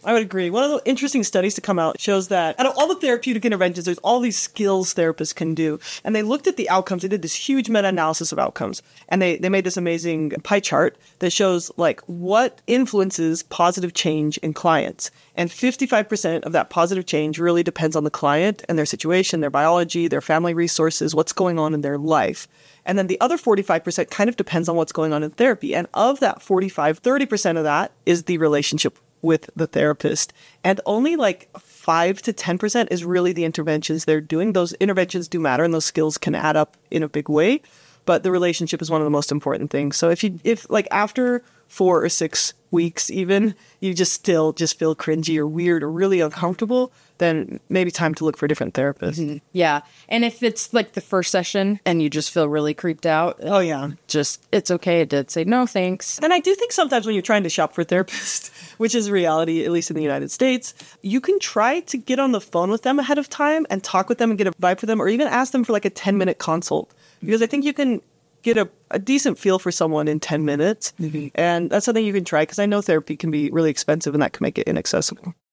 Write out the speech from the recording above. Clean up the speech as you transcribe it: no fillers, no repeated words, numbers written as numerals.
I would agree. One of the interesting studies to come out shows that out of all the therapeutic interventions, there's all these skills therapists can do. And they looked at the outcomes. They did this huge meta-analysis of outcomes. And they made this amazing pie chart that shows like what influences positive change in clients. And 55% of that positive change really depends on the client and their situation, their biology, their family resources, what's going on in their life. And then the other 45% kind of depends on what's going on in therapy. And of that 30% of that is the relationship with the therapist. And only like 5 to 10% is really the interventions they're doing. Those interventions do matter and those skills can add up in a big way. But the relationship is one of the most important things. So if like after 4 or 6 weeks even, you just feel cringy or weird or really uncomfortable, then maybe time to look for a different therapist. Mm-hmm. Yeah. And if it's like the first session and you just feel really creeped out, oh yeah, it's okay to say no thanks. And I do think sometimes when you're trying to shop for a therapist, which is reality, at least in the United States, you can try to get on the phone with them ahead of time and talk with them and get a vibe for them, or even ask them for like a 10-minute consult. Because I think you can get a decent feel for someone in 10 minutes. Mm-hmm. And that's something you can try, because I know therapy can be really expensive and that can make it inaccessible.